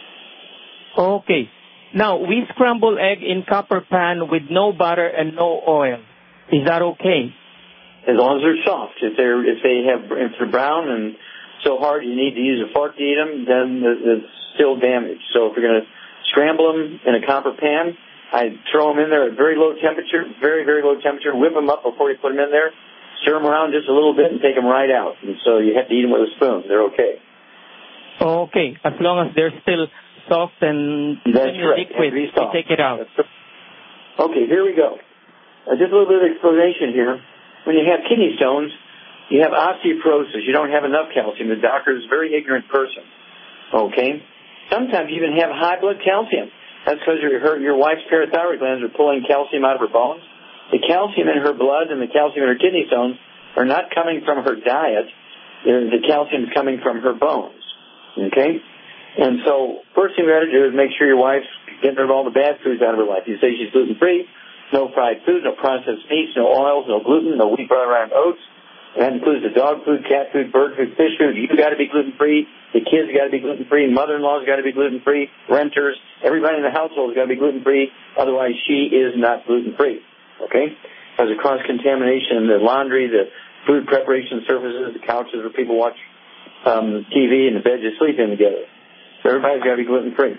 Okay. Now, we scramble egg in copper pan with no butter and no oil. Is that okay? As long as they're soft. If they're if they have if they're brown and so hard you need to use a fork to eat them, then it's still damaged. So if you're going to scramble them in a copper pan, I throw them in there at very low temperature, very very low temperature. Whip them up before you put them in there. Stir them around just a little bit and take them right out. And so you have to eat them with a spoon. They're okay. Okay, as long as they're still soft and liquid, you take it out. Okay, here we go. Uh, just a little bit of explanation here. When you have kidney stones, you have osteoporosis. You don't have enough calcium. The doctor is a very ignorant person. Okay? Sometimes you even have high blood calcium. That's because your, her, your wife's parathyroid glands are pulling calcium out of her bones. The calcium in her blood and the calcium in her kidney stones are not coming from her diet. The calcium is coming from her bones. Okay? And so first thing we got to do is make sure your wife's getting rid of all the bad foods out of her life. You say she's gluten-free. No fried food, no processed meats, no oils, no gluten, no wheat, brown, rye, and oats. That includes the dog food, cat food, bird food, fish food. You got to be gluten-free. The kids got to be gluten-free. Mother-in-law's got to be gluten-free. Renters, everybody in the household has got to be gluten-free. Otherwise, she is not gluten-free. Okay? There's a cross-contamination in the laundry, the food preparation surfaces, the couches where people watch um, T V, and the bed you sleep in together. So everybody's got to be gluten-free.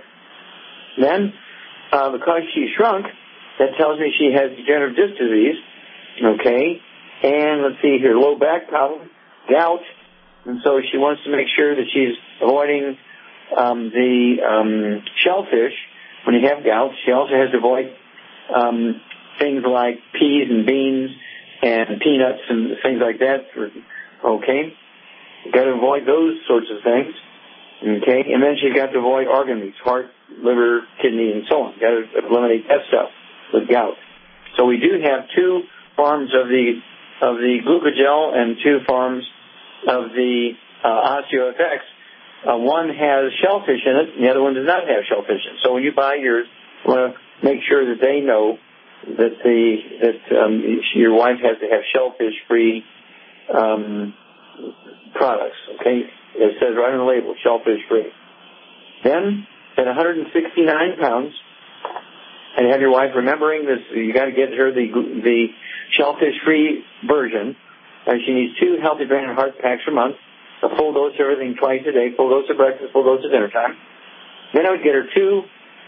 Then, uh, because she shrunk, that tells me she has degenerative disc disease, okay, and let's see here, low back problem, gout, and so she wants to make sure that she's avoiding um, the um, shellfish when you have gout. She also has to avoid um, things like peas and beans and peanuts and things like that, okay. You've got to avoid those sorts of things, okay, and then she's got to avoid organ meats, heart, liver, kidney, and so on. You've got to eliminate that stuff with gout. So we do have two forms of the of the glucogel and two forms of the uh, OsteoFX. Uh, one has shellfish in it, and the other one does not have shellfish in it. So when you buy yours, you want to make sure that they know that the that um, your wife has to have shellfish-free um, products. Okay, it says right on the label, shellfish-free. Then at one hundred sixty-nine pounds. And have your wife remembering this, you got to get her the the shellfish-free version. And she needs two Healthy Brain and Heart packs per month, a full dose of everything twice a day, full dose of breakfast, full dose of dinner time. Then I would get her two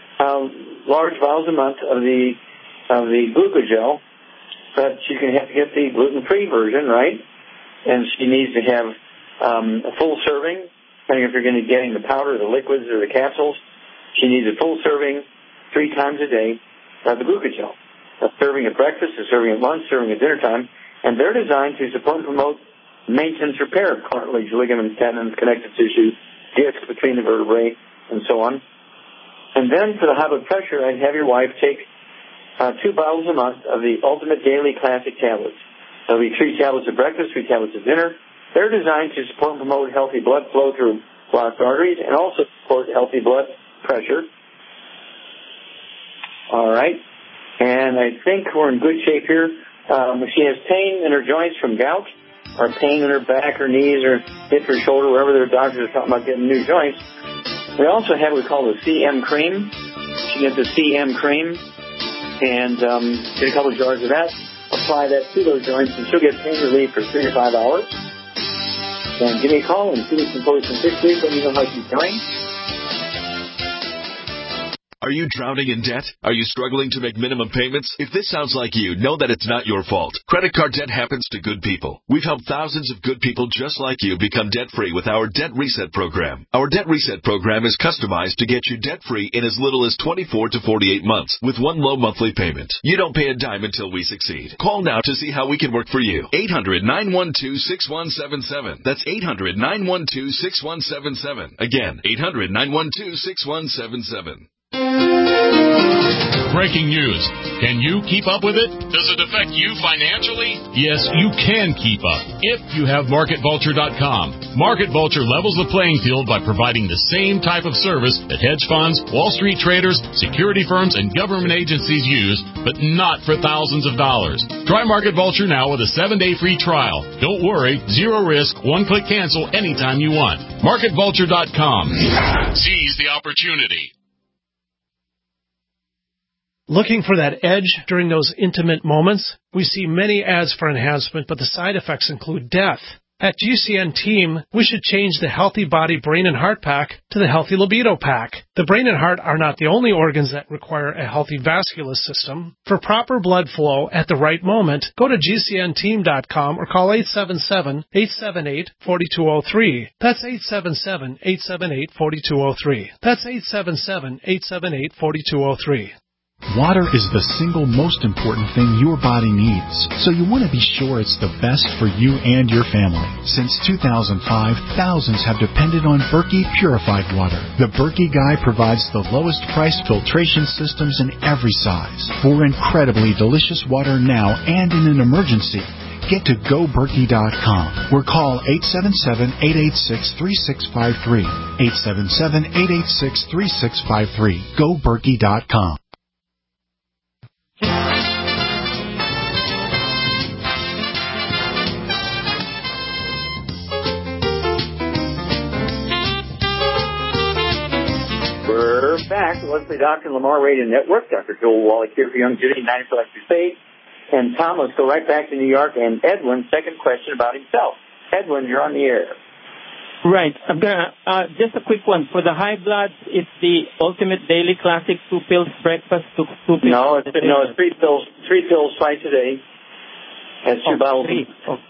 um, large vials a month of the of the glucogel, but she's going to have to get the gluten-free version, right? And she needs to have um, a full serving, depending if you're going to be getting the powder, the liquids, or the capsules. She needs a full serving three times a day of the glucogel. A serving at breakfast, a serving at lunch, serving at dinner time, and they're designed to support and promote maintenance repair of cartilage, ligaments, tendons, connective tissue, discs between the vertebrae, and so on. And then for the high blood pressure, I'd have your wife take uh, two bottles a month of the Ultimate Daily Classic tablets. There'll be three tablets at breakfast, three tablets at dinner. They're designed to support and promote healthy blood flow through blocked arteries, and also support healthy blood pressure. All right. And I think we're in good shape here. Um, if she has pain in her joints from gout, or pain in her back or knees or hip or shoulder, wherever their doctors are talking about getting new joints, we also have what we call the C M cream. She gets the C M cream and um, get a couple of jars of that. Apply that to those joints, and she'll get pain relief for three to five hours. And give me a call in two weeks and four weeks and six weeks. Let me know how she's doing. Are you drowning in debt? Are you struggling to make minimum payments? If this sounds like you, know that it's not your fault. Credit card debt happens to good people. We've helped thousands of good people just like you become debt-free with our Debt Reset program. Our Debt Reset program is customized to get you debt-free in as little as twenty-four to forty-eight months with one low monthly payment. You don't pay a dime until we succeed. Call now to see how we can work for you. eight hundred, nine one two, six one seven seven. That's eight hundred, nine one two, six one seven seven. Again, eight hundred, nine one two, six one seven seven. Breaking news. Can you keep up with it? Does it affect you financially? Yes, you can keep up if you have Market Vulture dot com. Market Vulture levels the playing field by providing the same type of service that hedge funds, Wall Street traders, security firms, and government agencies use, but not for thousands of dollars. Try Market Vulture now with a seven-day free trial. Don't worry, zero risk, one-click cancel anytime you want. Market Vulture dot com. Seize the opportunity. Looking for that edge during those intimate moments? We see many ads for enhancement, but the side effects include death. At G C N Team, we should change the Healthy Body Brain and Heart Pack to the Healthy Libido Pack. The brain and heart are not the only organs that require a healthy vascular system. For proper blood flow at the right moment, go to G C N team dot com or call eight seven seven, eight seven eight, four two zero three. That's eight seven seven, eight seven eight, four two zero three. That's eight seven seven, eight seven eight, four two zero three. Water is the single most important thing your body needs, so you want to be sure it's the best for you and your family. Since two thousand five, thousands have depended on Berkey purified water. The Berkey Guy provides the lowest price filtration systems in every size. For incredibly delicious water now and in an emergency, get to go berkey dot com or call eight seven seven, eight eight six, three six five three. eight seven seven, eight eight six, three six five three. go berkey dot com. We're back. Let's play Doctor Lamar Radio Network. Doctor Joel Wallach here for Young Judy, ninety-four Crusade. And Tom, let's go right back to New York. And Edwin, second question about himself. Edwin, you're on the air. Right. I'm gonna, uh, just a quick one. For the high blood, it's the Ultimate Daily Classic, two pills breakfast, two, two pills. No, it's, no, it's three pills, three pills twice a day. That's two oh, bottles. Three.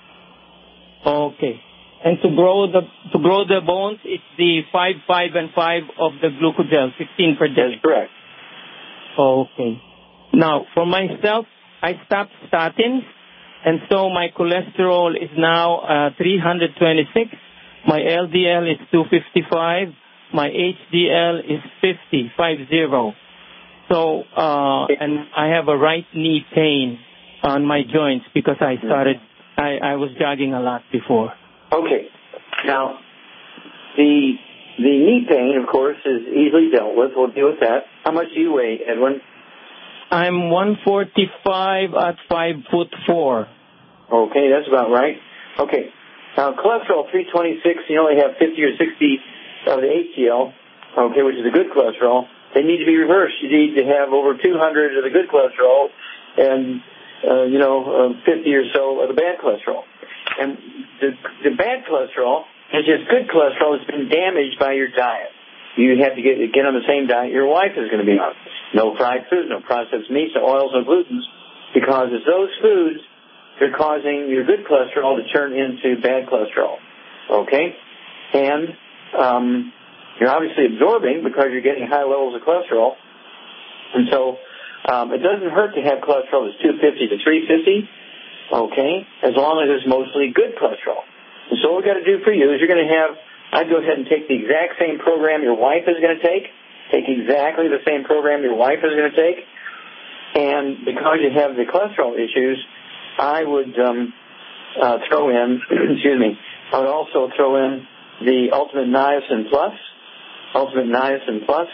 Oh. Okay. And to grow the to grow the bones, it's the five, five, and five of the glucogel, fifteen per day. That's correct. Okay. Now, for myself, I stopped statins, and so my cholesterol is now uh, three hundred twenty-six. My L D L is two fifty-five. My H D L is fifty, five zero. So, uh, and I have a right knee pain on my joints because I started, I, I was jogging a lot before. Okay. Now, the the knee pain, of course, is easily dealt with. We'll deal with that. How much do you weigh, Edwin? I'm one forty-five at five foot four. Okay, that's about right. Okay. Now, cholesterol three twenty-six, you only have fifty or sixty of the H D L, okay, which is a good cholesterol. They need to be reversed. You need to have over two hundred of the good cholesterol and, uh, you know, uh, fifty or so of the bad cholesterol. And the, the bad cholesterol is just good cholesterol that's been damaged by your diet. You have to get, get on the same diet your wife is going to be on. No fried foods, no processed meats, no oils, no glutens, because it's those foods that are causing your good cholesterol to turn into bad cholesterol. Okay? And um, you're obviously absorbing because you're getting high levels of cholesterol. And so um, it doesn't hurt to have cholesterol that's two fifty to three fifty. Okay, as long as it's mostly good cholesterol. And so what we've got to do for you is you're going to have, I'd go ahead and take the exact same program your wife is going to take, take exactly the same program your wife is going to take, and because you have the cholesterol issues, I would um, uh, throw in, excuse me, I would also throw in the Ultimate Niacin Plus, Ultimate Niacin Plus,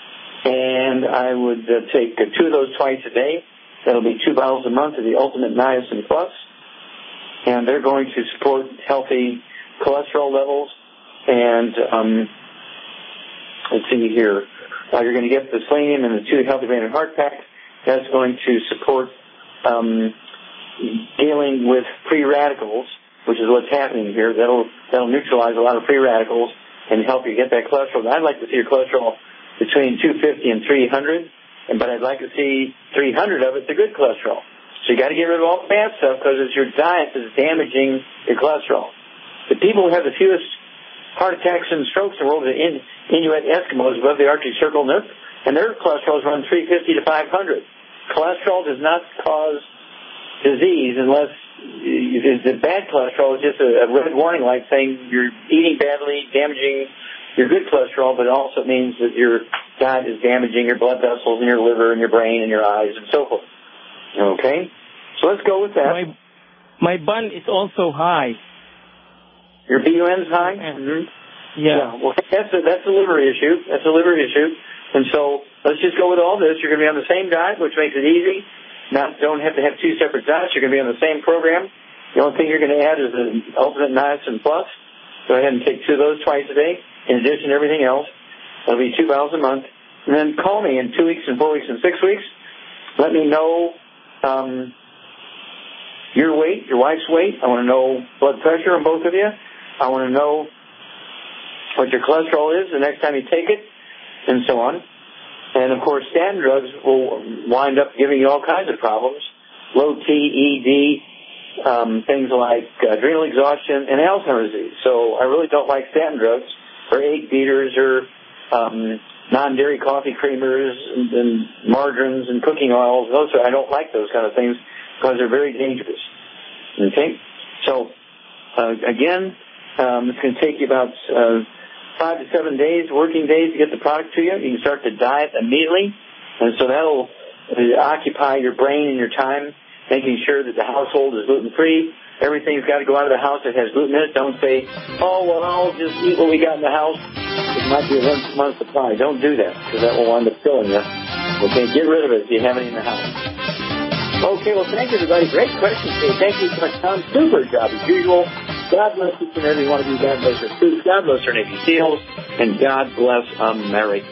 and I would uh, take uh, two of those twice a day. That'll be two bottles a month of the Ultimate Niacin Plus, and they're going to support healthy cholesterol levels. And um, let's see here, uh, you're going to get the selenium and the two Healthy Brain and Heart Pack. That's going to support um, dealing with free radicals, which is what's happening here. That'll that'll neutralize a lot of free radicals and help you get that cholesterol. I'd like to see your cholesterol between two fifty and three hundred, but I'd like to see three hundred of it the good cholesterol. So you got to get rid of all the bad stuff because it's your diet that's damaging your cholesterol. The people who have the fewest heart attacks and strokes in the world are the In- Inuit Eskimos above the Arctic Circle, and their, and their cholesterol is around three fifty to five hundred. Cholesterol does not cause disease unless the bad cholesterol is just a, a red warning light saying you're eating badly, damaging your good cholesterol, but it also means that your diet is damaging your blood vessels and your liver and your brain and your eyes and so forth. Okay? So let's go with that. My, my B U N is also high. Your B U N's high? Mm-hmm. Yeah. yeah. Well, that's a, that's a liver issue. That's a liver issue. And so let's just go with all this. You're going to be on the same diet, which makes it easy. Not don't have to have two separate diets. You're going to be on the same program. The only thing you're going to add is the Ultimate Niacin Plus. Go ahead and take two of those twice a day. In addition to everything else, that'll be two bottles a month. And then call me in two weeks and four weeks and six weeks. Let me know um, your weight, your wife's weight. I want to know blood pressure on both of you. I want to know what your cholesterol is the next time you take it, and so on. And, of course, statin drugs will wind up giving you all kinds of problems, low T, E D, um, things like adrenal exhaustion, and Alzheimer's disease. So I really don't like statin drugs or egg beaters or um, non-dairy coffee creamers and, and margarines and cooking oils. Those are, I don't like those kind of things because they're very dangerous. Okay? So, uh, again, um, it's going to take you about uh, five to seven days, working days, to get the product to you. You can start the diet immediately, and so that'll uh, occupy your brain and your time, making sure that the household is gluten-free. Everything's got to go out of the house that has gluten in it. Don't say, oh, well, I'll just eat what we got in the house. It might be a one-month supply. Don't do that, because that will wind up killing you. Okay, get rid of it if you have it in the house. Okay, well, thank you, everybody. Great questions today. Thank you so much, Tom. Super job, as usual. God bless each and every one of you. God bless your troops. God bless our Navy SEALs. And God bless America.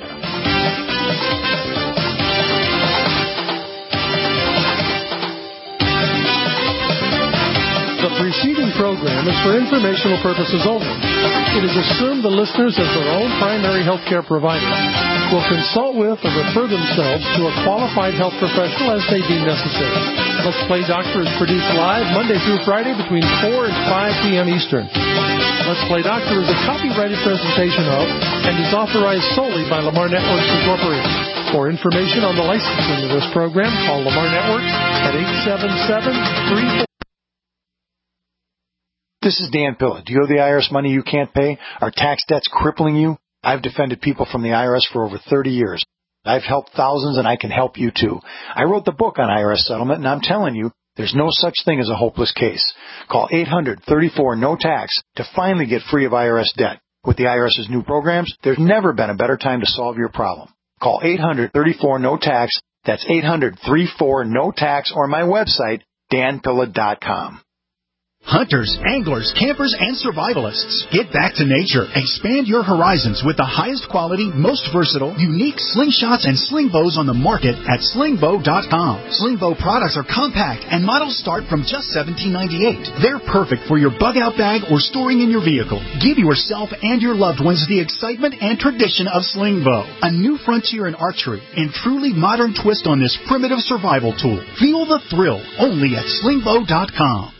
The preceding program is for informational purposes only. It is assumed the listeners, as their own primary health care provider, will consult with or refer themselves to a qualified health professional as they deem necessary. Let's Play Doctor is produced live Monday through Friday between four and five p.m. Eastern. Let's Play Doctor is a copyrighted presentation of and is authorized solely by Lamar Networks Incorporated. For information on the licensing of this program, call Lamar Networks at eight seven seven, three four. This is Dan Pilla. Do you owe the I R S money you can't pay? Are tax debts crippling you? I've defended people from the I R S for over thirty years. I've helped thousands, and I can help you, too. I wrote the book on I R S settlement, and I'm telling you, there's no such thing as a hopeless case. Call eight hundred, thirty-four, no tax to finally get free of I R S debt. With the I R S's new programs, there's never been a better time to solve your problem. Call eight hundred, thirty-four, no tax. That's eight hundred, thirty-four, no tax, or my website, dan pilla dot com. Hunters, anglers, campers, and survivalists. Get back to nature. Expand your horizons with the highest quality, most versatile, unique slingshots and sling bows on the market at sling bow dot com. Sling bow products are compact and models start from just seventeen ninety-eight. They're perfect for your bug-out bag or storing in your vehicle. Give yourself and your loved ones the excitement and tradition of sling bow. A new frontier in archery and truly modern twist on this primitive survival tool. Feel the thrill only at sling bow dot com.